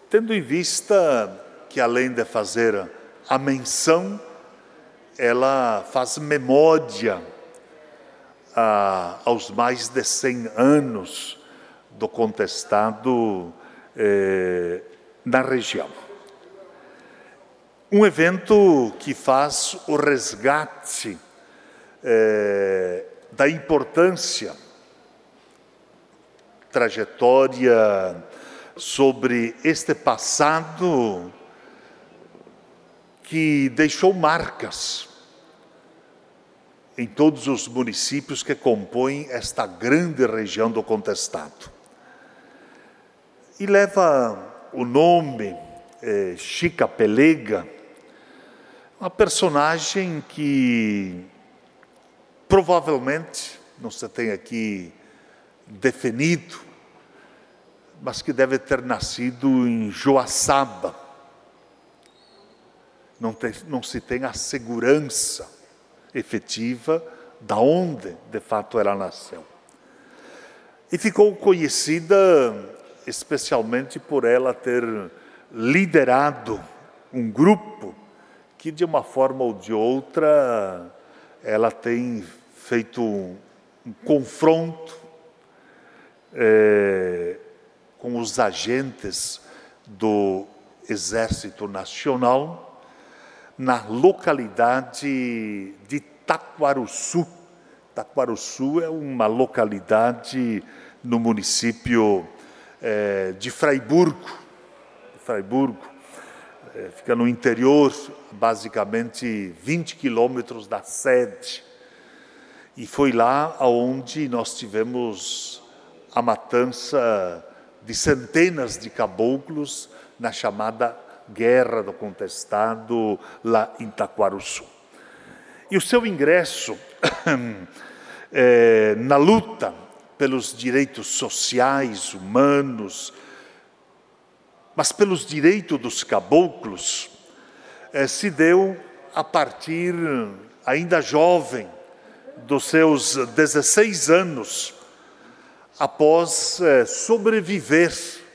Tendo em vista que, além de fazer a menção, ela faz memória aos mais de 100 anos do contestado na região. Um evento que faz o resgate da importância, trajetória sobre este passado que deixou marcas em todos os municípios que compõem esta grande região do contestado. E leva o nome Chica Pelega, uma personagem que provavelmente, não se tem aqui definido, mas que deve ter nascido em Joaçaba. Não se tem a segurança efetiva da onde, de fato, ela nasceu. E ficou conhecida especialmente por ela ter liderado um grupo que, de uma forma ou de outra, ela tem feito um confronto com os agentes do Exército Nacional na localidade de Taquarussu. Taquarussu é uma localidade no município de Fraiburgo. Fica no interior, basicamente 20 quilômetros da sede. E foi lá onde nós tivemos a matança de centenas de caboclos na chamada Guerra do Contestado, lá em Taquarussu. E o seu ingresso na luta pelos direitos sociais, humanos, mas pelos direitos dos caboclos, se deu a partir, ainda jovem, dos seus 16 anos, após sobreviver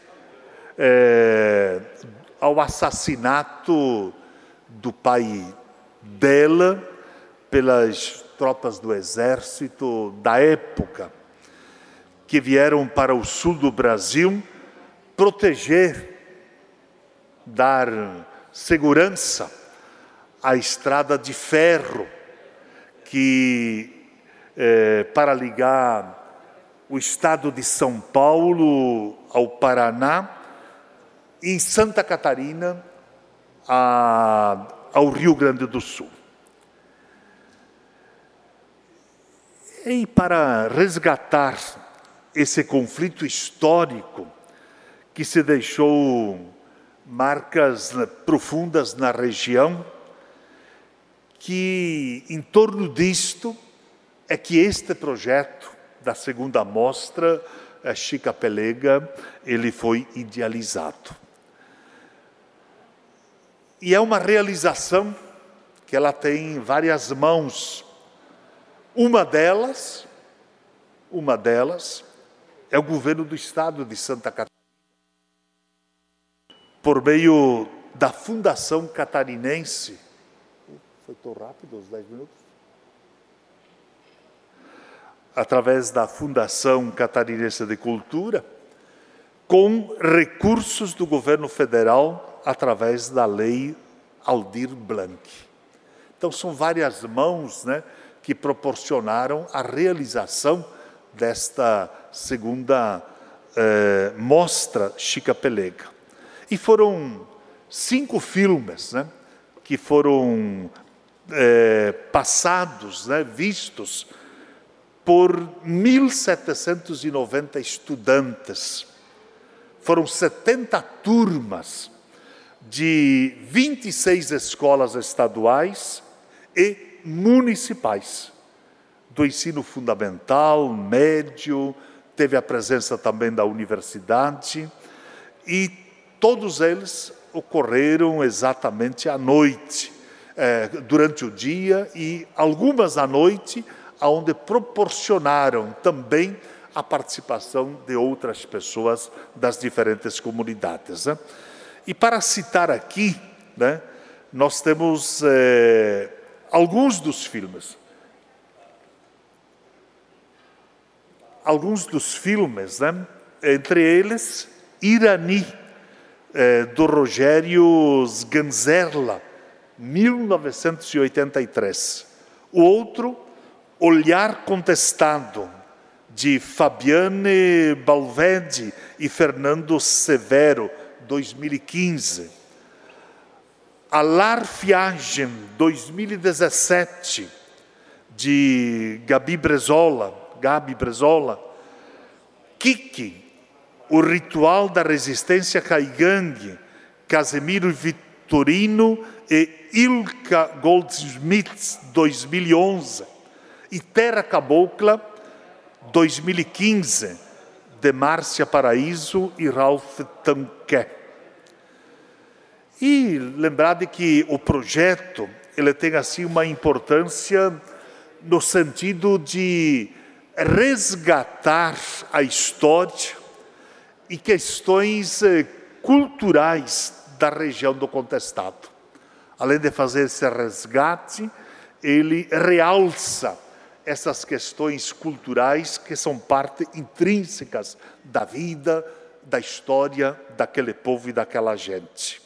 ao assassinato do pai dela pelas tropas do exército da época, que vieram para o sul do Brasil proteger, dar segurança à estrada de ferro que para ligar o estado de São Paulo ao Paraná, em Santa Catarina ao Rio Grande do Sul. E para resgatar esse conflito histórico que se deixou marcas profundas na região, que em torno disto é que este projeto da segunda mostra, Chica Pelega, ele foi idealizado. E é uma realização que ela tem várias mãos. Uma delas é o governo do estado de Santa Catarina, por meio da Fundação Catarinense. Foi tão rápido os 10 minutos? Através da Fundação Catarinense de Cultura, com recursos do governo federal, através da Lei Aldir Blanc. Então, são várias mãos, que proporcionaram a realização desta segunda mostra Chica Pelega. E foram 5 filmes, que foram passados, vistos por 1.790 estudantes. Foram 70 turmas de 26 escolas estaduais e municipais, do ensino fundamental, médio, teve a presença também da universidade, e todos eles ocorreram exatamente à noite, durante o dia, e algumas à noite, onde proporcionaram também a participação de outras pessoas das diferentes comunidades. E para citar aqui, né, nós temos alguns dos filmes. Alguns dos filmes, né, entre eles, Irani, do Rogério Sganzerla, 1983. O outro, Olhar Contestado, de Fabiane Balvedi e Fernando Severo, 2015. Alarfiagem, 2017, de Gabi Brezola. Kiki, O Ritual da Resistência Caigangue, Casemiro Vitorino e Ilka Goldsmith, 2011. E Terra Cabocla, 2015, de Márcia Paraíso e Ralph Tanquet. E lembrar de que o projeto ele tem assim uma importância no sentido de resgatar a história e questões culturais da região do Contestado. Além de fazer esse resgate, ele realça essas questões culturais que são parte intrínsecas da vida, da história daquele povo e daquela gente.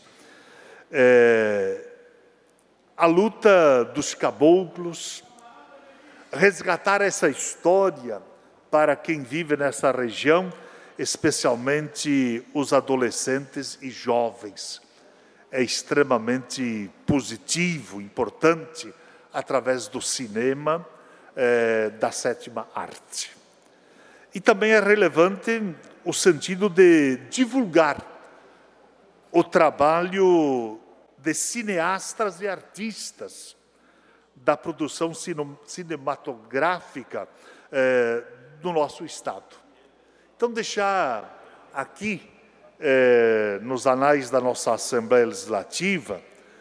A luta dos caboclos, resgatar essa história para quem vive nessa região, especialmente os adolescentes e jovens. É extremamente positivo, importante, através do cinema, da sétima arte. E também é relevante o sentido de divulgar o trabalho de cineastas e artistas da produção cinematográfica do nosso Estado. Então, deixar aqui, nos anais da nossa Assembleia Legislativa,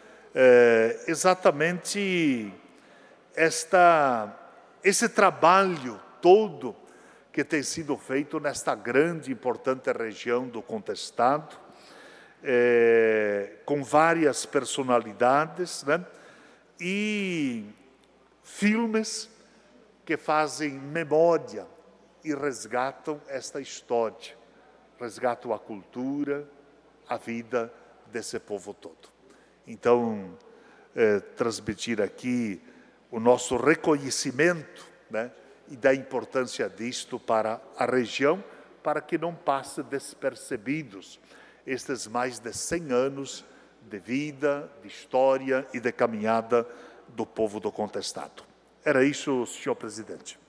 exatamente esse trabalho todo que tem sido feito nesta grande e importante região do Contestado, com várias personalidades, né? E filmes que fazem memória e resgatam esta história, resgatam a cultura, a vida desse povo todo. Então, transmitir aqui o nosso reconhecimento, né, e da importância disto para a região, para que não passe despercebidos estes mais de 100 anos de vida, de história e de caminhada do povo do Contestado. Era isso, senhor presidente.